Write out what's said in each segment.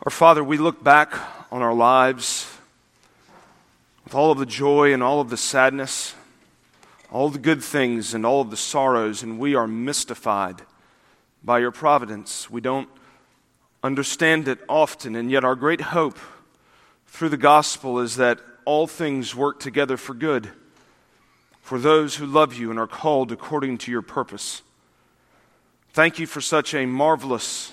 Our Father, we look back on our lives with all of the joy and all of the sadness, all of the good things and all of the sorrows, and we are mystified by your providence. We don't understand it often, and yet our great hope through the gospel is that all things work together for good for those who love you and are called according to your purpose. Thank you for such a marvelous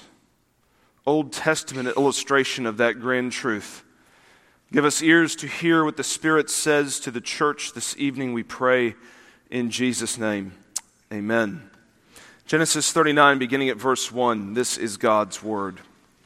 Old Testament illustration of that grand truth. Give us ears to hear what the Spirit says to the church this evening, we pray in Jesus' name. Amen. Genesis 39, beginning at verse 1. This is God's word.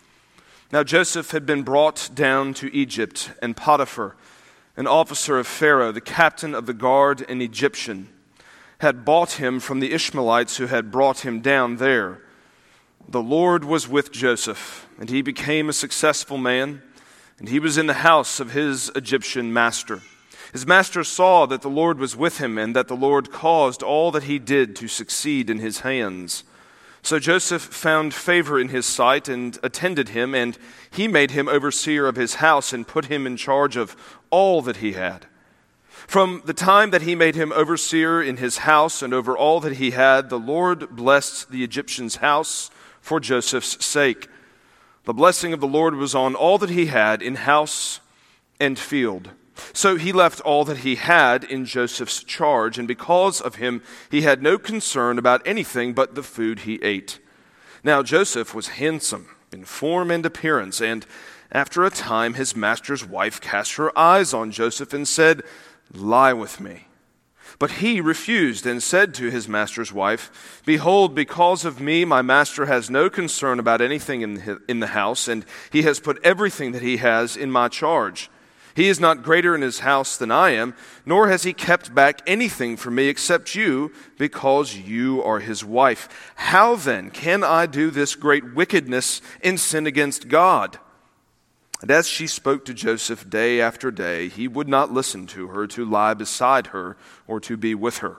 Now Joseph had been brought down to Egypt, and Potiphar, an officer of Pharaoh, the captain of the guard, an Egyptian, had bought him from the Ishmaelites who had brought him down there. The Lord was with Joseph, and he became a successful man, and he was in the house of his Egyptian master. His master saw that the Lord was with him, and that the Lord caused all that he did to succeed in his hands. So Joseph found favor in his sight and attended him, and he made him overseer of his house and put him in charge of all that he had. From the time that he made him overseer in his house and over all that he had, the Lord blessed the Egyptian's house for Joseph's sake. The blessing of the Lord was on all that he had in house and field. So he left all that he had in Joseph's charge, and because of him he had no concern about anything but the food he ate. Now Joseph was handsome in form and appearance, and after a time his master's wife cast her eyes on Joseph and said, "Lie with me." But he refused and said to his master's wife, "Behold, because of me my master has no concern about anything in the house, and he has put everything that he has in my charge. He is not greater in his house than I am, nor has he kept back anything from me except you, because you are his wife. How then can I do this great wickedness and sin against God?" And as she spoke to Joseph day after day, he would not listen to her to lie beside her or to be with her.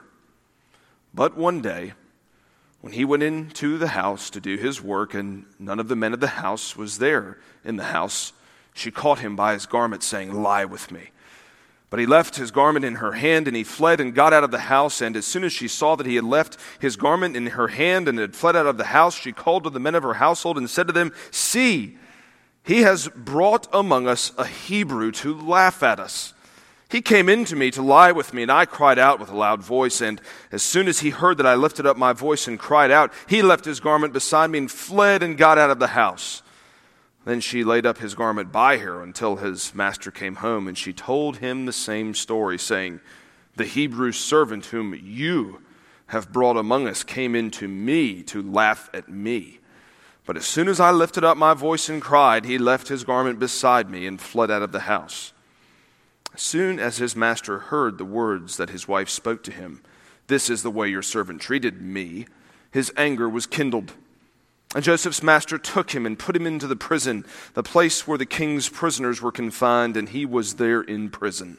But one day, when he went into the house to do his work, and none of the men of the house was there in the house, she caught him by his garment, saying, "Lie with me." But he left his garment in her hand, and he fled and got out of the house. And as soon as she saw that he had left his garment in her hand and had fled out of the house, she called to the men of her household and said to them, "See, he has brought among us a Hebrew to laugh at us. He came in to me to lie with me, and I cried out with a loud voice. And as soon as he heard that I lifted up my voice and cried out, he left his garment beside me and fled and got out of the house." Then she laid up his garment by her until his master came home, and she told him the same story, saying, "The Hebrew servant whom you have brought among us came in to me to laugh at me. But as soon as I lifted up my voice and cried, he left his garment beside me and fled out of the house." As soon as his master heard the words that his wife spoke to him, "This is the way your servant treated me," his anger was kindled. And Joseph's master took him and put him into the prison, the place where the king's prisoners were confined, and he was there in prison.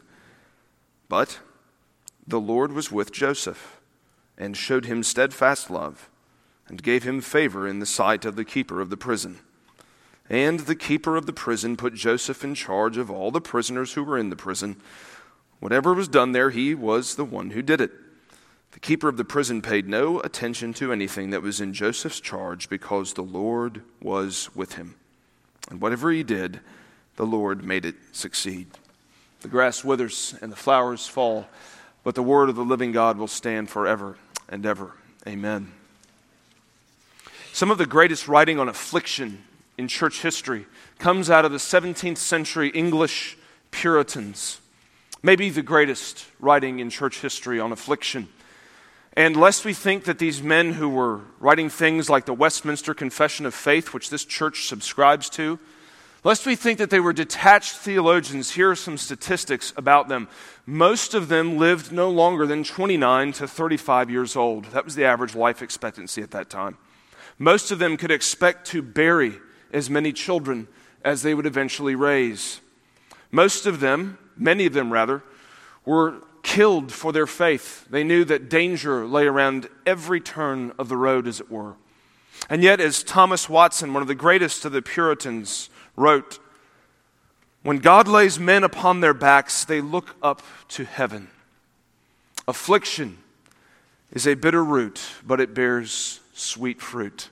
But the Lord was with Joseph and showed him steadfast love, and gave him favor in the sight of the keeper of the prison. And the keeper of the prison put Joseph in charge of all the prisoners who were in the prison. Whatever was done there, he was the one who did it. The keeper of the prison paid no attention to anything that was in Joseph's charge, because the Lord was with him. And whatever he did, the Lord made it succeed. The grass withers and the flowers fall, but the word of the living God will stand forever and ever. Amen. Some of the greatest writing on affliction in church history comes out of the 17th century English Puritans. Maybe the greatest writing in church history on affliction. And lest we think that these men who were writing things like the Westminster Confession of Faith, which this church subscribes to, lest we think that they were detached theologians, here are some statistics about them. Most of them lived no longer than 29 to 35 years old. That was the average life expectancy at that time. Most of them could expect to bury as many children as they would eventually raise. Most of them, many of them rather, were killed for their faith. They knew that danger lay around every turn of the road, as it were. And yet, as Thomas Watson, one of the greatest of the Puritans, wrote, "When God lays men upon their backs, they look up to heaven. Affliction is a bitter root, but it bears sweet fruit."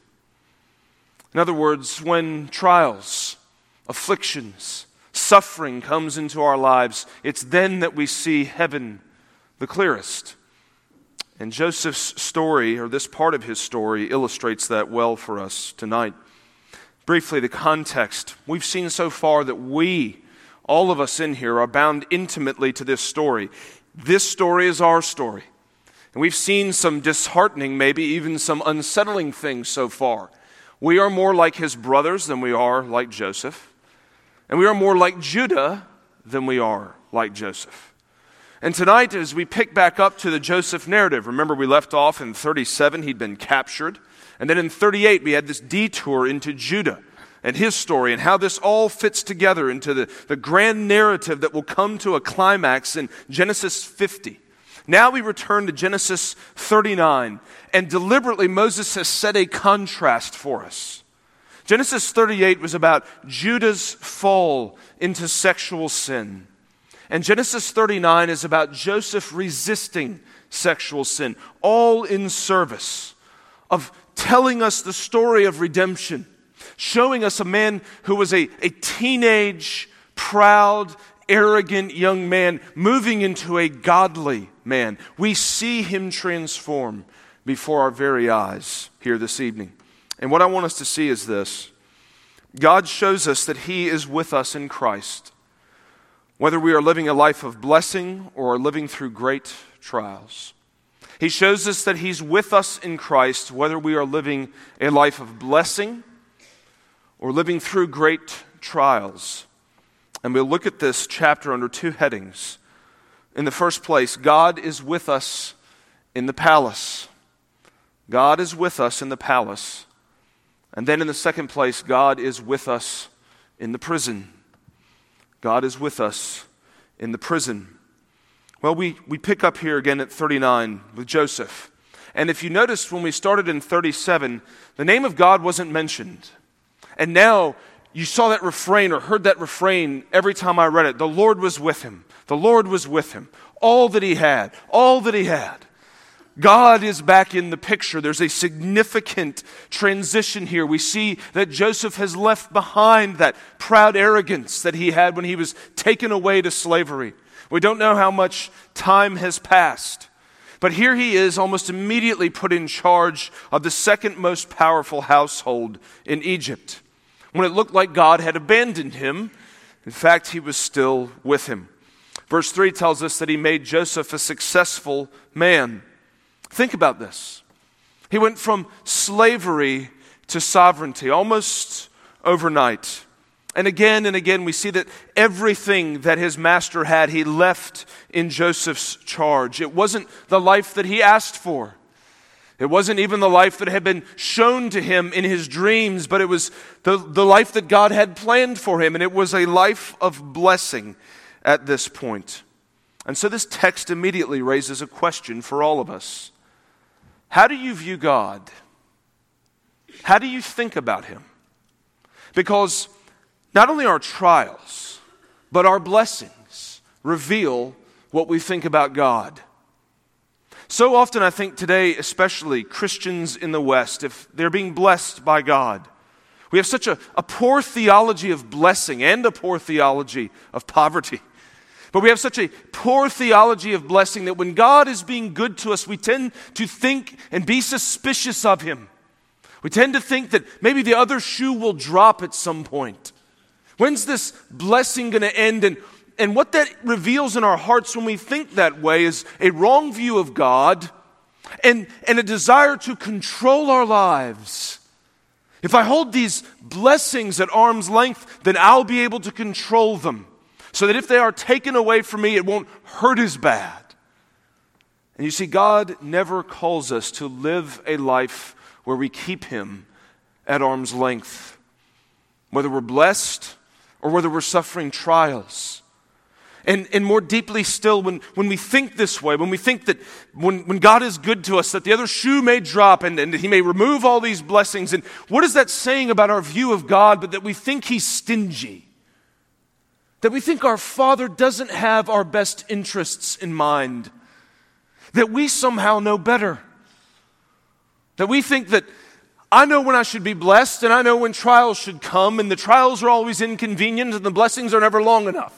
In other words, when trials, afflictions, suffering comes into our lives, it's then that we see heaven the clearest. And Joseph's story, or this part of his story, illustrates that well for us tonight. Briefly, the context. We've seen so far that we, all of us in here, are bound intimately to this story. This story is our story. And we've seen some disheartening, maybe even some unsettling things so far. We are more like his brothers than we are like Joseph. And we are more like Judah than we are like Joseph. And tonight, as we pick back up to the Joseph narrative, remember we left off in 37, he'd been captured. And then in 38, we had this detour into Judah and his story and how this all fits together into the grand narrative that will come to a climax in Genesis 50. Now we return to Genesis 39, and deliberately Moses has set a contrast for us. Genesis 38 was about Judah's fall into sexual sin. And Genesis 39 is about Joseph resisting sexual sin, all in service of telling us the story of redemption, showing us a man who was a teenage, proud, arrogant young man moving into a godly man. We see him transform before our very eyes here this evening. And what I want us to see is this. God shows us that he is with us in Christ, whether we are living a life of blessing or are living through great trials. He shows us that he's with us in Christ, whether we are living a life of blessing or living through great trials. And we'll look at this chapter under two headings. In the first place, God is with us in the palace. God is with us in the palace. And then in the second place, God is with us in the prison. God is with us in the prison. Well, we pick up here again at 39 with Joseph. And if you noticed when we started in 37, the name of God wasn't mentioned. And now you saw that refrain or heard that refrain every time I read it. The Lord was with him. The Lord was with him. All that he had. All that he had. God is back in the picture. There's a significant transition here. We see that Joseph has left behind that proud arrogance that he had when he was taken away to slavery. We don't know how much time has passed. But here he is almost immediately put in charge of the second most powerful household in Egypt. When it looked like God had abandoned him, in fact, he was still with him. Verse 3 tells us that he made Joseph a successful man. Think about this. He went from slavery to sovereignty almost overnight. And again we see that everything that his master had, he left in Joseph's charge. It wasn't the life that he asked for. It wasn't even the life that had been shown to him in his dreams, but it was the life that God had planned for him. And it was a life of blessing at this point. And so this text immediately raises a question for all of us. How do you view God? How do you think about him? Because not only our trials, but our blessings reveal what we think about God. So often I think today, especially Christians in the West, if they're being blessed by God, we have such a poor theology of blessing and a poor theology of poverty. But we have such a poor theology of blessing that when God is being good to us, we tend to think and be suspicious of him. We tend to think that maybe the other shoe will drop at some point. When's this blessing going to end? And what that reveals in our hearts when we think that way is a wrong view of God and a desire to control our lives. If I hold these blessings at arm's length, then I'll be able to control them, so that if they are taken away from me, it won't hurt as bad. And you see, God never calls us to live a life where we keep him at arm's length, whether we're blessed or whether we're suffering trials. And more deeply still, when we think this way, when we think that when God is good to us, that the other shoe may drop and He may remove all these blessings. And what is that saying about our view of God? But that we think He's stingy. That we think our Father doesn't have our best interests in mind. That we somehow know better. That we think that I know when I should be blessed, and I know when trials should come, and the trials are always inconvenient, and the blessings are never long enough.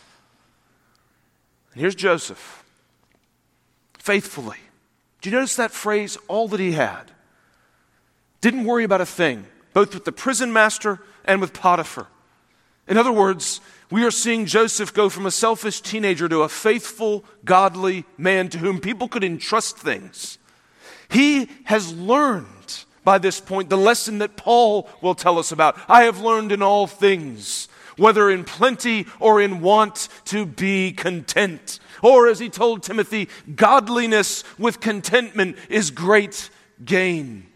And here's Joseph, faithfully. Do you notice that phrase, all that he had? Didn't worry about a thing, both with the prison master and with Potiphar. In other words, we are seeing Joseph go from a selfish teenager to a faithful, godly man to whom people could entrust things. He has learned by this point the lesson that Paul will tell us about. I have learned in all things, whether in plenty or in want, to be content. Or as he told Timothy, godliness with contentment is great gain.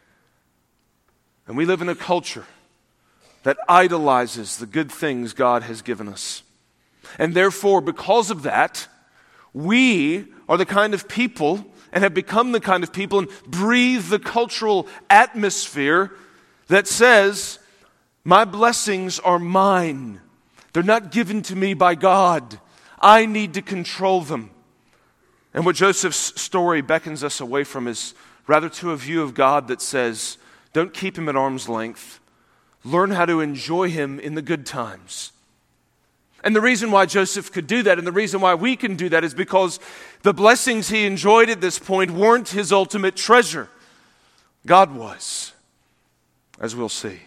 And we live in a culture that idolizes the good things God has given us. And therefore, because of that, we are the kind of people and have become the kind of people and breathe the cultural atmosphere that says, my blessings are mine. They're not given to me by God. I need to control them. And what Joseph's story beckons us away from is rather to a view of God that says, don't keep Him at arm's length. Learn how to enjoy Him in the good times. And the reason why Joseph could do that and the reason why we can do that is because the blessings he enjoyed at this point weren't his ultimate treasure. God was, as we'll see.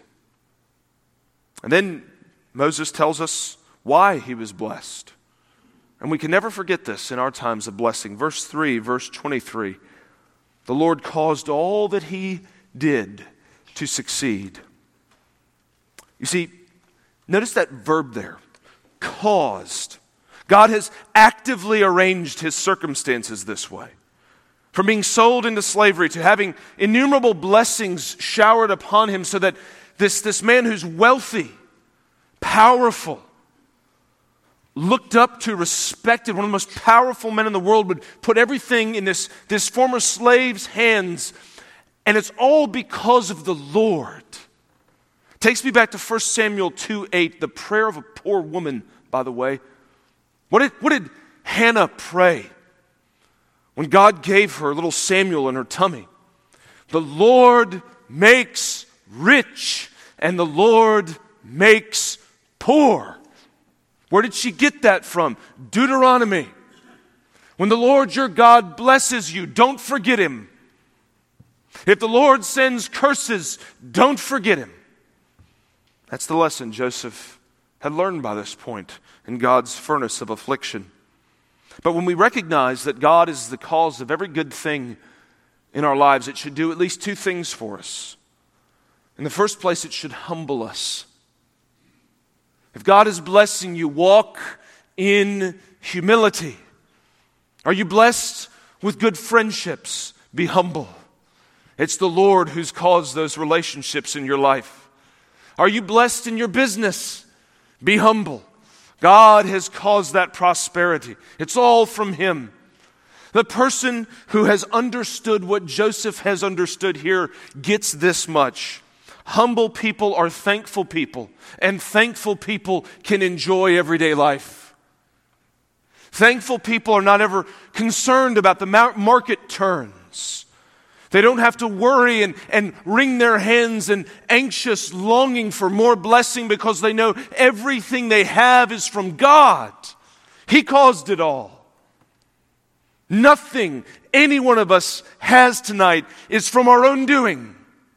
And then Moses tells us why he was blessed. And we can never forget this in our times of blessing. Verse 3, verse 23. The Lord caused all that He did to succeed. You see, notice that verb there, caused. God has actively arranged His circumstances this way. From being sold into slavery to having innumerable blessings showered upon him so that this man who's wealthy, powerful, looked up to, respected, one of the most powerful men in the world, would put everything in this former slave's hands. And it's all because of the Lord. Takes me back to 1 Samuel 2:8, the prayer of a poor woman, by the way. What did Hannah pray when God gave her little Samuel in her tummy? The Lord makes rich and the Lord makes poor. Where did she get that from? Deuteronomy. When the Lord your God blesses you, don't forget Him. If the Lord sends curses, don't forget Him. That's the lesson Joseph had learned by this point in God's furnace of affliction. But when we recognize that God is the cause of every good thing in our lives, it should do at least two things for us. In the first place, it should humble us. If God is blessing you, walk in humility. Are you blessed with good friendships? Be humble. It's the Lord who's caused those relationships in your life. Are you blessed in your business? Be humble. God has caused that prosperity. It's all from Him. The person who has understood what Joseph has understood here gets this much. Humble people are thankful people, and thankful people can enjoy everyday life. Thankful people are not ever concerned about the market turns. They don't have to worry and wring their hands in anxious longing for more blessing because they know everything they have is from God. He caused it all. Nothing any one of us has tonight is from our own doing.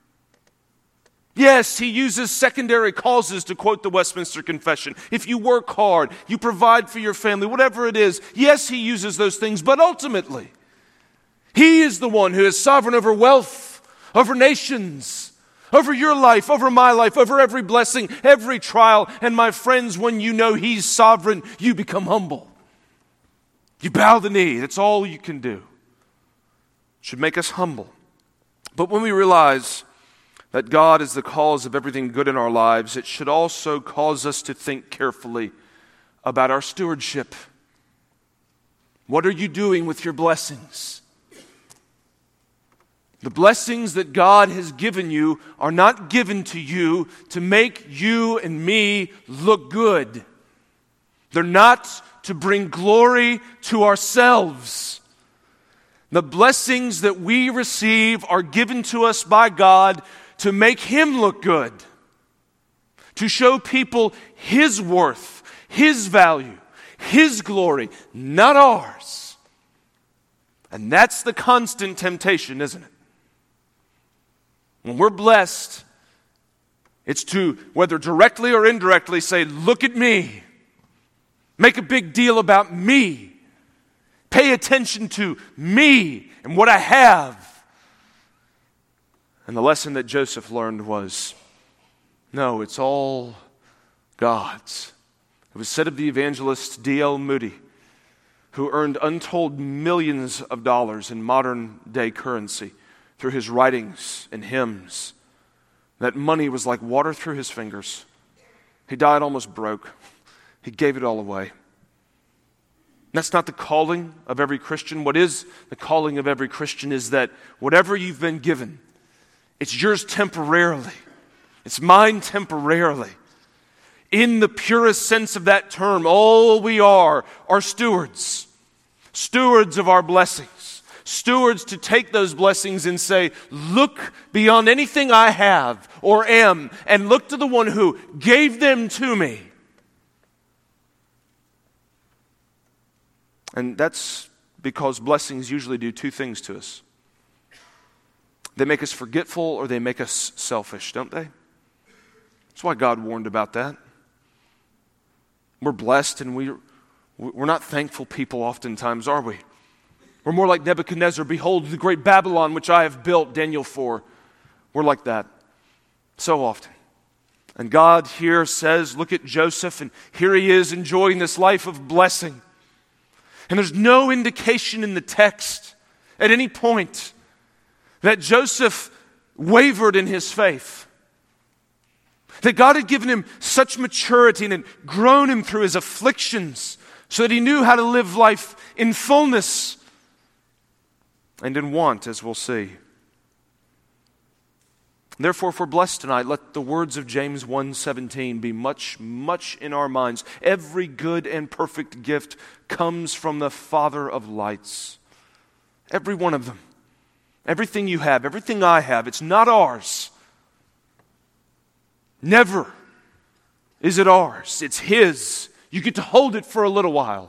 Yes, He uses secondary causes, to quote the Westminster Confession. If you work hard, you provide for your family, whatever it is, yes, He uses those things, but ultimately, He is the one who is sovereign over wealth, over nations, over your life, over my life, over every blessing, every trial. And my friends, when you know He's sovereign, you become humble. You bow the knee. That's all you can do. It should make us humble. But when we realize that God is the cause of everything good in our lives, it should also cause us to think carefully about our stewardship. What are you doing with your blessings? The blessings that God has given you are not given to you to make you and me look good. They're not to bring glory to ourselves. The blessings that we receive are given to us by God to make Him look good, to show people His worth, His value, His glory, not ours. And that's the constant temptation, isn't it? When we're blessed, it's to, whether directly or indirectly, say, look at me. Make a big deal about me. Pay attention to me and what I have. And the lesson that Joseph learned was, no, it's all God's. It was said of the evangelist D.L. Moody, who earned untold millions of dollars in modern day currency through his writings and hymns, that money was like water through his fingers. He died almost broke. He gave it all away. That's not the calling of every Christian. What is the calling of every Christian is that whatever you've been given, it's yours temporarily. It's mine temporarily. In the purest sense of that term, all we are stewards. Stewards of our blessings. Stewards to take those blessings and say, look beyond anything I have or am, and look to the one who gave them to me. And that's because blessings usually do two things to us. They make us forgetful or they make us selfish, don't they? That's why God warned about that. We're blessed and we're not thankful people oftentimes, are we? We're more like Nebuchadnezzar. Behold, the great Babylon, which I have built, Daniel 4. We're like that so often. And God here says, look at Joseph, and here he is enjoying this life of blessing. And there's no indication in the text at any point that Joseph wavered in his faith. That God had given him such maturity and had grown him through his afflictions so that he knew how to live life in fullness and in want, as we'll see. Therefore, if we're blessed tonight, let the words of James 1:17 be much, much in our minds. Every good and perfect gift comes from the Father of lights. Every one of them. Everything you have, everything I have, it's not ours. Never is it ours. It's His. You get to hold it for a little while.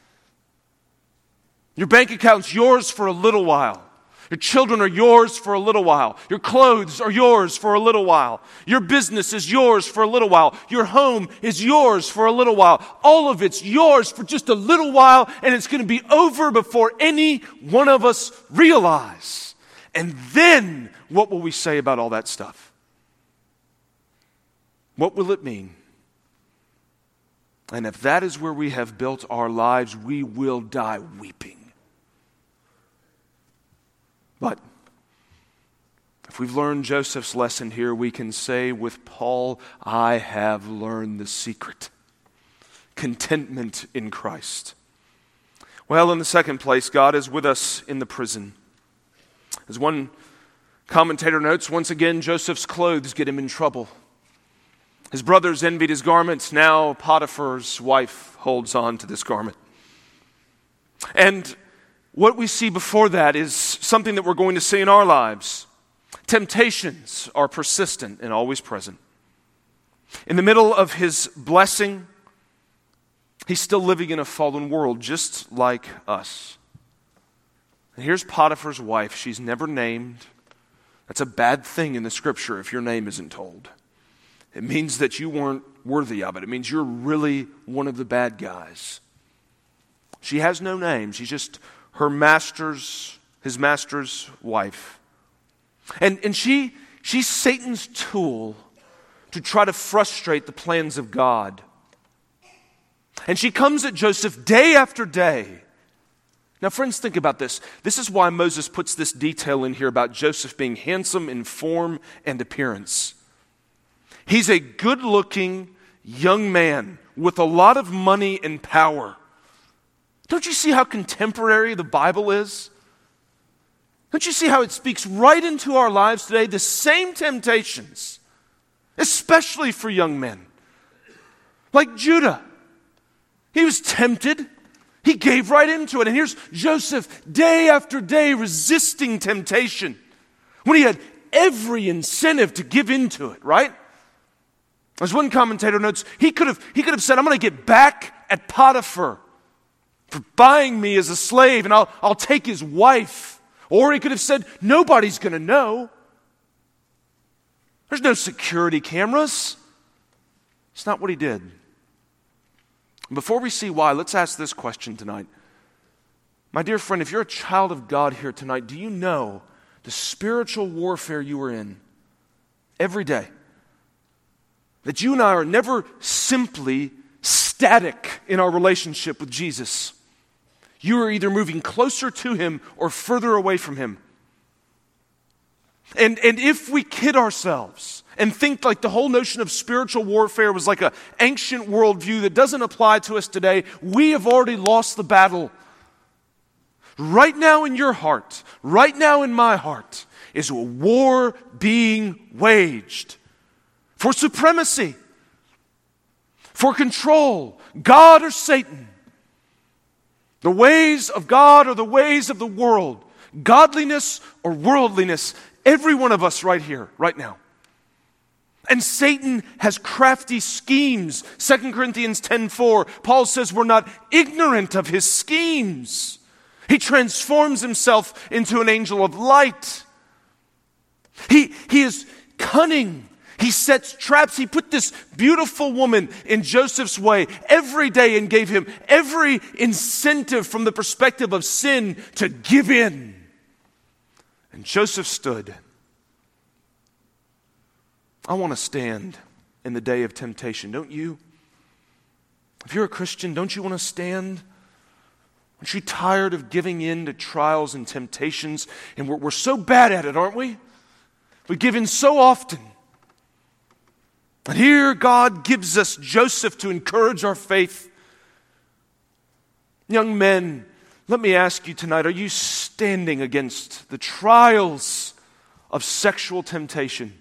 Your bank account's yours for a little while. Your children are yours for a little while. Your clothes are yours for a little while. Your business is yours for a little while. Your home is yours for a little while. All of it's yours for just a little while, and it's going to be over before any one of us realize. And then, what will we say about all that stuff? What will it mean? And if that is where we have built our lives, we will die weeping. But if we've learned Joseph's lesson here, we can say with Paul, I have learned the secret. Contentment in Christ. Well, in the second place, God is with us in the prison. As one commentator notes, once again, Joseph's clothes get him in trouble. His brothers envied his garments. Now Potiphar's wife holds on to this garment. And what we see before that is something that we're going to see in our lives. Temptations are persistent and always present. In the middle of his blessing, he's still living in a fallen world, just like us. And here's Potiphar's wife. She's never named. That's a bad thing in the Scripture if your name isn't told. It means that you weren't worthy of it. It means you're really one of the bad guys. She has no name. She's just his master's wife. And she's Satan's tool to try to frustrate the plans of God. And she comes at Joseph day after day. Now, friends, think about this. This is why Moses puts this detail in here about Joseph being handsome in form and appearance. He's a good-looking young man with a lot of money and power. Don't you see how contemporary the Bible is? Don't you see how it speaks right into our lives today? The same temptations, especially for young men. Like Judah. He was tempted. He gave right into it. And here's Joseph, day after day, resisting temptation when he had every incentive to give into it, right? As one commentator notes, he could have said, I'm going to get back at Potiphar for buying me as a slave, and I'll take his wife. Or he could have said, nobody's going to know. There's no security cameras. It's not what he did. Before we see why, let's ask this question tonight. My dear friend, if you're a child of God here tonight, do you know the spiritual warfare you are in every day? That you and I are never simply static in our relationship with Jesus. You are either moving closer to Him or further away from Him. And if we kid ourselves and think like the whole notion of spiritual warfare was like an ancient worldview that doesn't apply to us today, we have already lost the battle. Right now in your heart, right now in my heart, is a war being waged for supremacy, for control, God or Satan. The ways of God or the ways of the world, godliness or worldliness, every one of us right here, right now. And Satan has crafty schemes. 2 Corinthians 10:4, Paul says we're not ignorant of his schemes. He transforms himself into an angel of light. He is cunning. He sets traps. He put this beautiful woman in Joseph's way every day and gave him every incentive from the perspective of sin to give in. And Joseph stood. I want to stand in the day of temptation, don't you? If you're a Christian, don't you want to stand? Aren't you tired of giving in to trials and temptations? And we're so bad at it, aren't we? We give in so often. And here God gives us Joseph to encourage our faith. Young men, let me ask you tonight, are you standing against the trials of sexual temptation?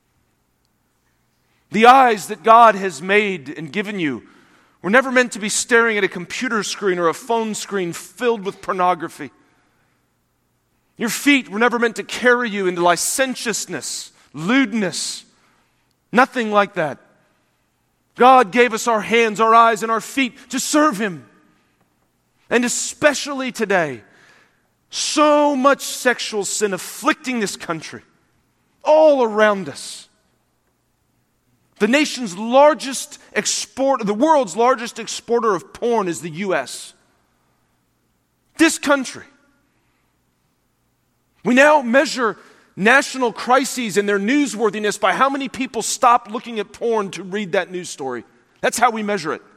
The eyes that God has made and given you were never meant to be staring at a computer screen or a phone screen filled with pornography. Your feet were never meant to carry you into licentiousness, lewdness. Nothing like that. God gave us our hands, our eyes, and our feet to serve Him. And especially today, so much sexual sin afflicting this country, all around us. The nation's largest exporter, the world's largest exporter of porn is the U.S. This country. We now measure national crises and their newsworthiness by how many people stop looking at porn to read that news story. That's how we measure it.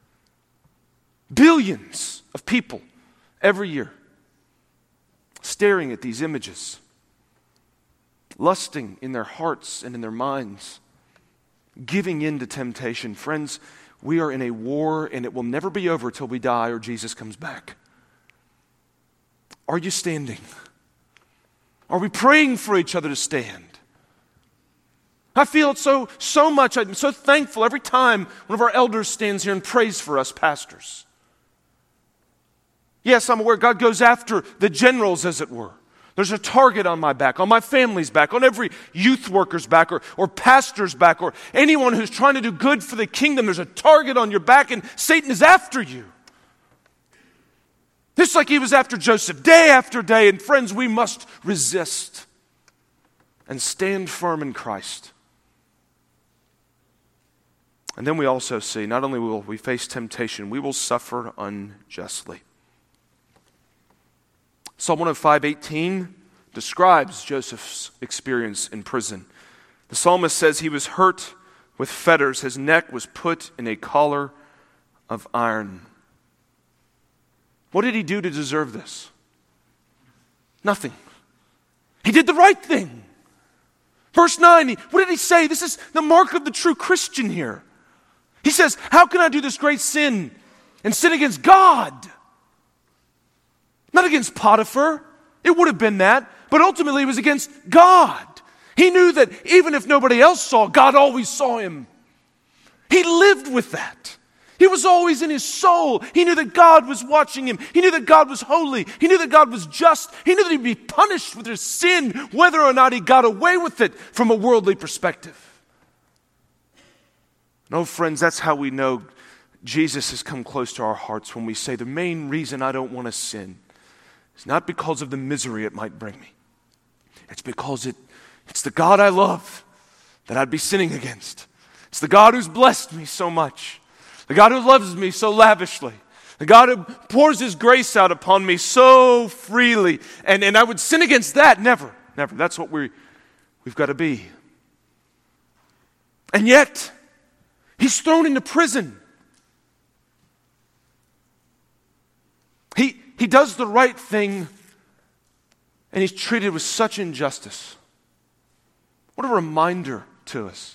Billions of people every year staring at these images, lusting in their hearts and in their minds, giving in to temptation. Friends, we are in a war and it will never be over till we die or Jesus comes back. Are you standing? Are we praying for each other to stand? I feel it so much. I'm so thankful every time one of our elders stands here and prays for us pastors. Yes, I'm aware God goes after the generals, as it were. There's a target on my back, on my family's back, on every youth worker's back or pastor's back or anyone who's trying to do good for the kingdom. There's a target on your back and Satan is after you. Just like he was after Joseph, day after day. And friends, we must resist and stand firm in Christ. And then we also see, not only will we face temptation, we will suffer unjustly. Psalm 105:18 describes Joseph's experience in prison. The psalmist says he was hurt with fetters. His neck was put in a collar of iron. What did he do to deserve this? Nothing. He did the right thing. Verse 9, what did he say? This is the mark of the true Christian here. He says, how can I do this great sin and sin against God? Not against Potiphar. It would have been that, but ultimately it was against God. He knew that even if nobody else saw, God always saw him. He lived with that. He was always in his soul. He knew that God was watching him. He knew that God was holy. He knew that God was just. He knew that he'd be punished with his sin, whether or not he got away with it from a worldly perspective. No, friends, that's how we know Jesus has come close to our hearts when we say the main reason I don't want to sin is not because of the misery it might bring me. It's because it's the God I love that I'd be sinning against. It's the God who's blessed me so much. The God who loves me so lavishly. The God who pours his grace out upon me so freely. And I would sin against that. Never. That's what we've got to be. And yet, he's thrown into prison. He does the right thing, and he's treated with such injustice. What a reminder to us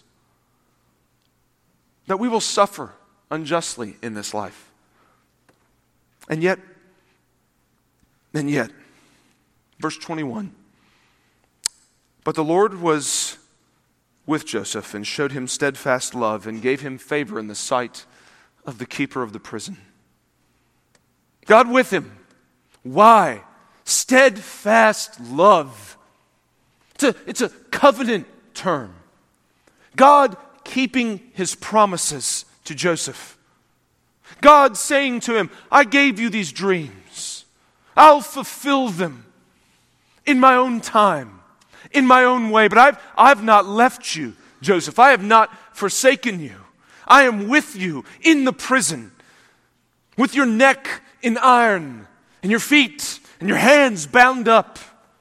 that we will suffer unjustly in this life. And yet, verse 21, but the Lord was with Joseph and showed him steadfast love and gave him favor in the sight of the keeper of the prison. God with him. Why? Steadfast love. It's a covenant term. God keeping his promises to Joseph. God saying to him, I gave you these dreams. I'll fulfill them in my own time, in my own way. But I've not left you, Joseph. I have not forsaken you. I am with you in the prison, with your neck in iron, and your feet and your hands bound up.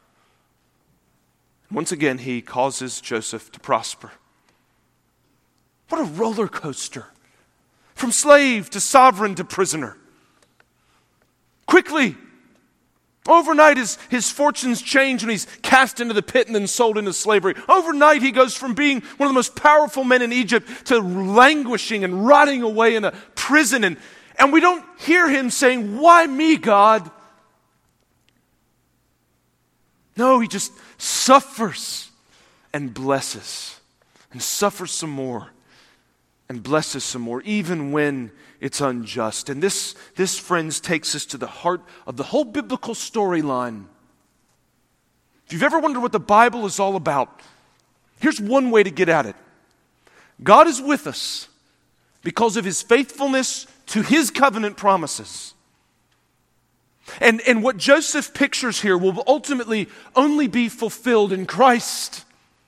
Once again, he causes Joseph to prosper. What a roller coaster. From slave to sovereign to prisoner. Quickly. Overnight his fortunes change when he's cast into the pit and then sold into slavery. Overnight he goes from being one of the most powerful men in Egypt to languishing and rotting away in a prison. And we don't hear him saying, why me, God? No, he just suffers and blesses. And suffers some more. And blesses some more, even when it's unjust. And this, friends, takes us to the heart of the whole biblical storyline. If you've ever wondered what the Bible is all about, here's one way to get at it. God is with us because of his faithfulness to his covenant promises. And what Joseph pictures here will ultimately only be fulfilled in Christ.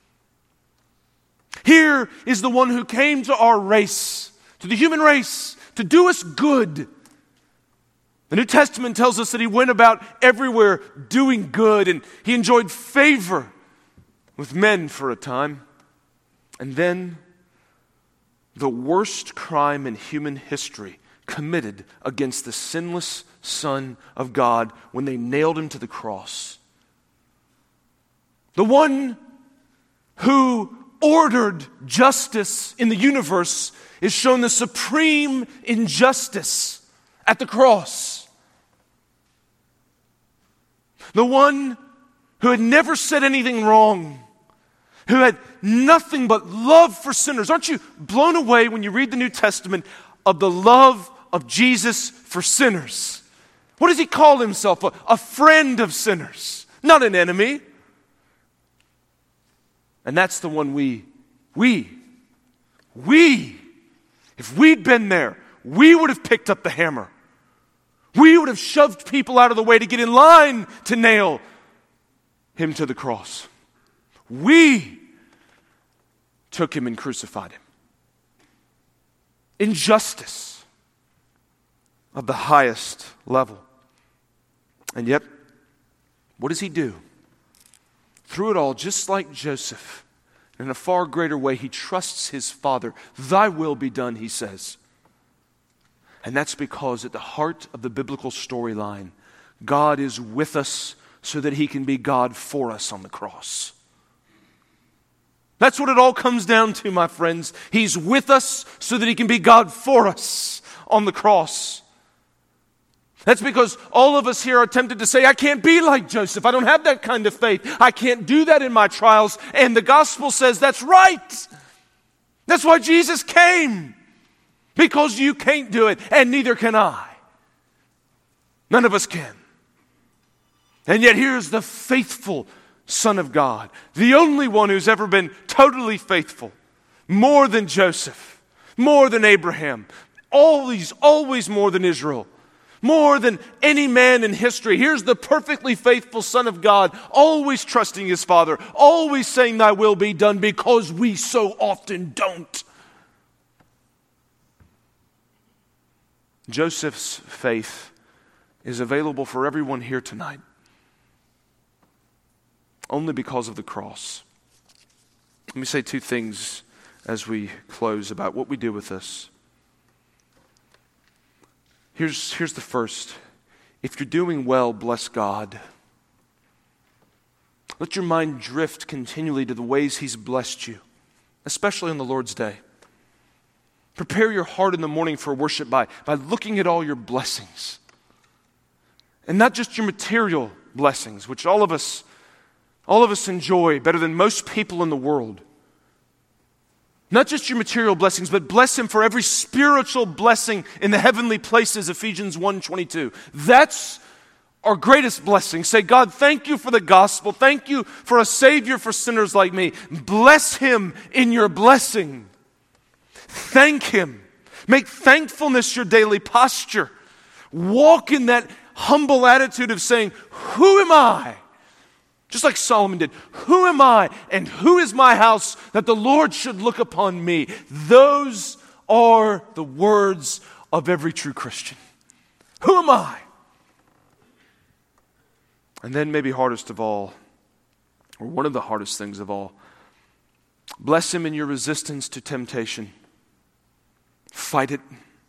Here is the one who came to our race, to the human race, to do us good. The New Testament tells us that he went about everywhere doing good, and he enjoyed favor with men for a time. And then the worst crime in human history committed against the sinless Son of God when they nailed him to the cross. The one who ordered justice in the universe is shown the supreme injustice at the cross. The one who had never said anything wrong, who had nothing but love for sinners. Aren't you blown away when you read the New Testament of the love of Jesus for sinners? What does he call himself? A friend of sinners, not an enemy. And that's the one we, if we'd been there, we would have picked up the hammer. We would have shoved people out of the way to get in line to nail him to the cross. We took him and crucified him. Injustice of the highest level. And yet, what does he do? Through it all, just like Joseph, in a far greater way, he trusts his Father. Thy will be done, he says. And that's because at the heart of the biblical storyline, God is with us so that he can be God for us on the cross. That's what it all comes down to, my friends. He's with us so that He can be God for us on the cross. That's because all of us here are tempted to say, I can't be like Joseph. I don't have that kind of faith. I can't do that in my trials. And the gospel says that's right. That's why Jesus came. Because you can't do it, and neither can I. None of us can. And yet here's the faithful Son of God, the only one who's ever been totally faithful, more than Joseph, more than Abraham, always more than Israel, more than any man in history. Here's the perfectly faithful Son of God, always trusting His Father, always saying, Thy will be done, because we so often don't. Joseph's faith is available for everyone here tonight, only because of the cross. Let me say two things as we close about what we do with this. Here's the first. If you're doing well, bless God. Let your mind drift continually to the ways He's blessed you, especially on the Lord's Day. Prepare your heart in the morning for worship by looking at all your blessings. And not just your material blessings, which all of us enjoy better than most people in the world. Not just your material blessings, but bless Him for every spiritual blessing in the heavenly places, Ephesians 1:22. That's our greatest blessing. Say, God, thank You for the gospel. Thank You for a Savior for sinners like me. Bless Him in your blessing. Thank Him. Make thankfulness your daily posture. Walk in that humble attitude of saying, who am I? Just like Solomon did. Who am I and who is my house that the Lord should look upon me? Those are the words of every true Christian. Who am I? And then maybe hardest of all, or one of the hardest things of all, bless Him in your resistance to temptation. Fight it.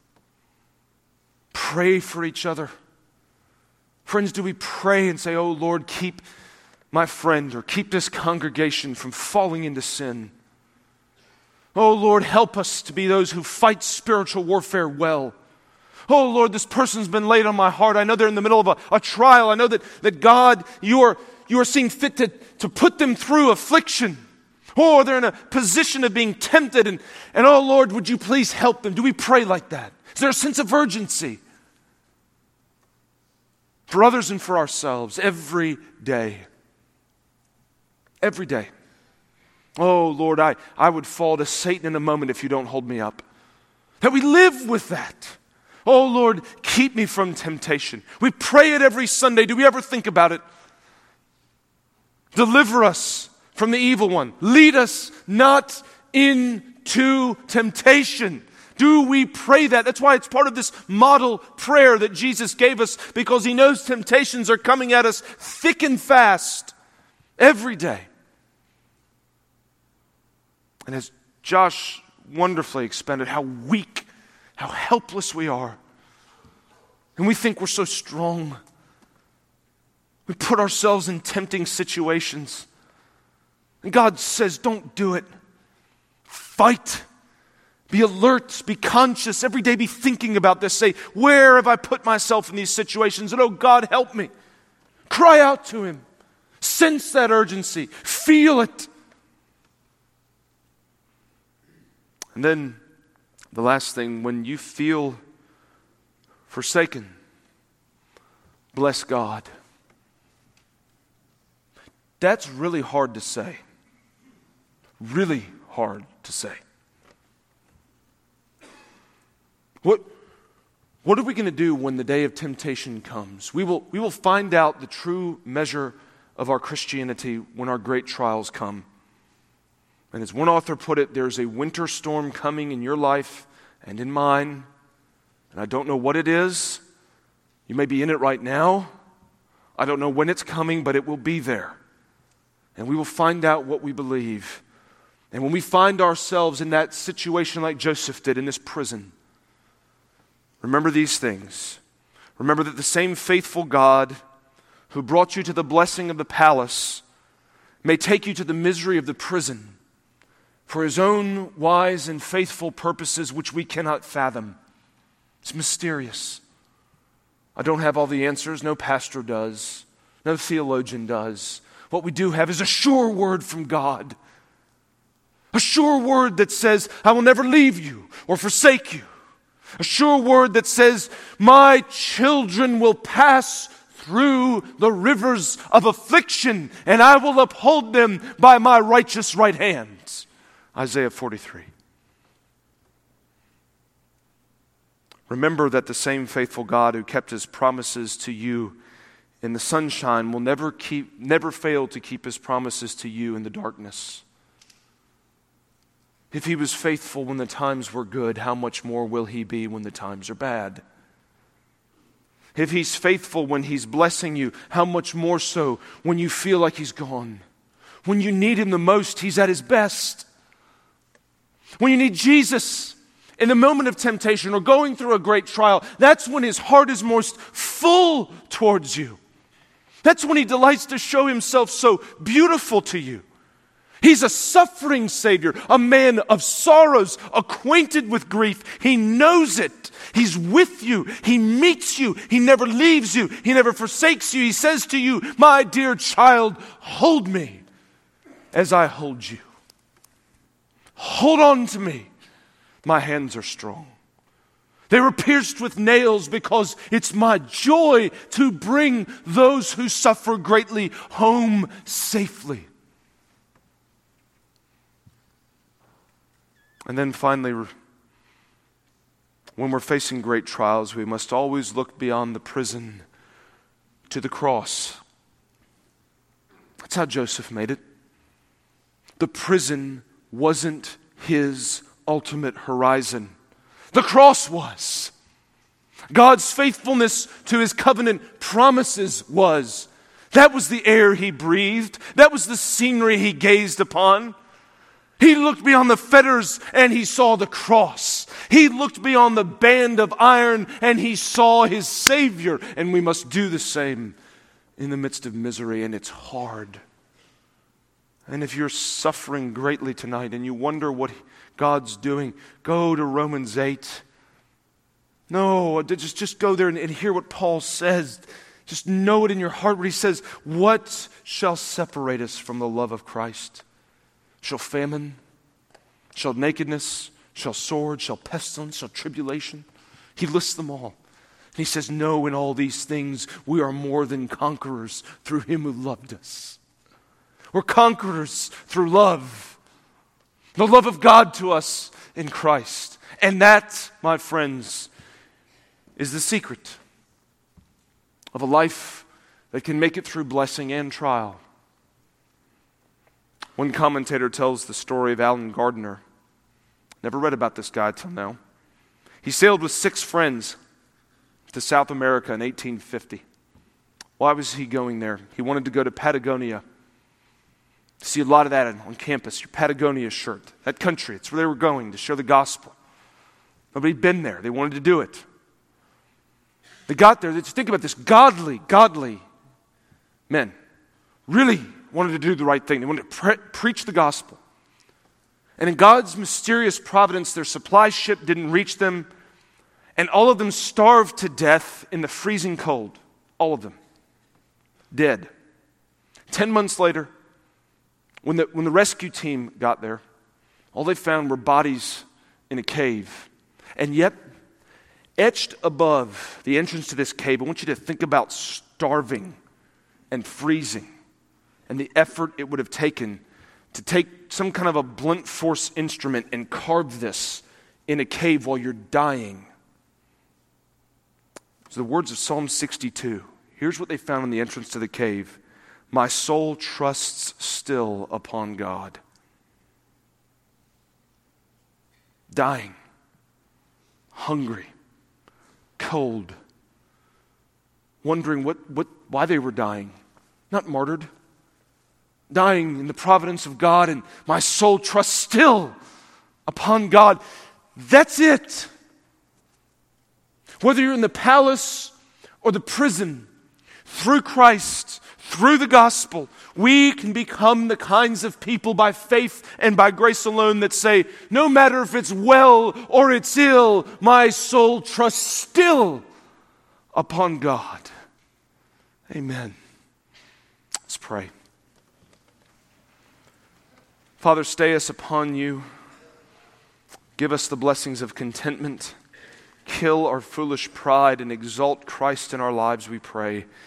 Pray for each other. Friends, do we pray and say, oh Lord, keep my friend or keep this congregation from falling into sin? Oh Lord, help us to be those who fight spiritual warfare well. Oh Lord, this person's been laid on my heart. I know they're in the middle of a trial. I know that God, you are seeing fit to put them through affliction. Or they're in a position of being tempted and oh Lord, would You please help them? Do we pray like that? Is there a sense of urgency? For others and for ourselves, every day. Every day. Oh Lord, I would fall to Satan in a moment if You don't hold me up. That we live with that. Oh Lord, keep me from temptation. We pray it every Sunday. Do we ever think about it? Deliver us from the evil one. Lead us not into temptation. Do we pray that? That's why it's part of this model prayer that Jesus gave us, because He knows temptations are coming at us thick and fast every day. And as Josh wonderfully expanded, how weak, how helpless we are. And we think we're so strong. We put ourselves in tempting situations. And God says, don't do it. Fight. Be alert. Be conscious. Every day be thinking about this. Say, where have I put myself in these situations? And oh, God, help me. Cry out to Him. Sense that urgency. Feel it. And then the last thing, when you feel forsaken, bless God. That's really hard to say. Really hard to say. What are we going to do when the day of temptation comes? We will find out the true measure of our Christianity when our great trials come. And as one author put it, there's a winter storm coming in your life and in mine. And I don't know what it is. You may be in it right now. I don't know when it's coming, but it will be there. And we will find out what we believe. And when we find ourselves in that situation like Joseph did in this prison, remember these things. Remember that the same faithful God who brought you to the blessing of the palace may take you to the misery of the prison for his own wise and faithful purposes which we cannot fathom. It's mysterious. I don't have all the answers. No pastor does. No theologian does. What we do have is a sure word from God. A sure word that says, I will never leave you or forsake you. A sure word that says, my children will pass through the rivers of affliction, and I will uphold them by my righteous right hand. Isaiah 43. Remember that the same faithful God who kept his promises to you in the sunshine will never fail to keep his promises to you in the darkness. If he was faithful when the times were good, how much more will he be when the times are bad? If he's faithful when he's blessing you, how much more so when you feel like he's gone? When you need him the most, he's at his best. When you need Jesus in the moment of temptation or going through a great trial, that's when his heart is most full towards you. That's when he delights to show himself so beautiful to you. He's a suffering Savior, a man of sorrows, acquainted with grief. He knows it. He's with you. He meets you. He never leaves you. He never forsakes you. He says to you, my dear child, hold me as I hold you. Hold on to me. My hands are strong. They were pierced with nails because it's my joy to bring those who suffer greatly home safely. And then finally, when we're facing great trials, we must always look beyond the prison to the cross. That's how Joseph made it. The prison wasn't his ultimate horizon. The cross was. God's faithfulness to his covenant promises was. That was the air he breathed. That was the scenery he gazed upon. He looked beyond the fetters and he saw the cross. He looked beyond the band of iron and he saw his Savior. And we must do the same in the midst of misery, and it's hard. And if you're suffering greatly tonight and you wonder what God's doing, go to Romans 8. No, just go there and hear what Paul says. Just know it in your heart where he says, what shall separate us from the love of Christ? Shall famine, shall nakedness, shall sword, shall pestilence, shall tribulation? He lists them all. And he says, no, in all these things we are more than conquerors through him who loved us. We're conquerors through love. The love of God to us in Christ. And that, my friends, is the secret of a life that can make it through blessing and trial. One commentator tells the story of Alan Gardner. Never read about this guy till now. He sailed with 6 friends to South America in 1850. Why was he going there? He wanted to go to Patagonia. See a lot of that on campus, your Patagonia shirt. That country, it's where they were going to share the gospel. Nobody had been there. They wanted to do it. They got there. Think about this. Godly men really wanted to do the right thing. They wanted to preach the gospel. And in God's mysterious providence, their supply ship didn't reach them. And all of them starved to death in the freezing cold. All of them. Dead. 10 months later, when the rescue team got there, all they found were bodies in a cave. And yet, etched above the entrance to this cave, I want you to think about starving and freezing and the effort it would have taken to take some kind of a blunt force instrument and carve this in a cave while you're dying. So the words of Psalm 62. Here's what they found in the entrance to the cave. My soul trusts still upon God. Dying. Hungry. Cold. Wondering why they were dying. Not martyred. Dying in the providence of God, and my soul trusts still upon God. That's it. Whether you're in the palace or the prison, through Christ, through the gospel, we can become the kinds of people by faith and by grace alone that say, no matter if it's well or it's ill, my soul trusts still upon God. Amen. Let's pray. Father, stay us upon you. Give us the blessings of contentment. Kill our foolish pride and exalt Christ in our lives, we pray.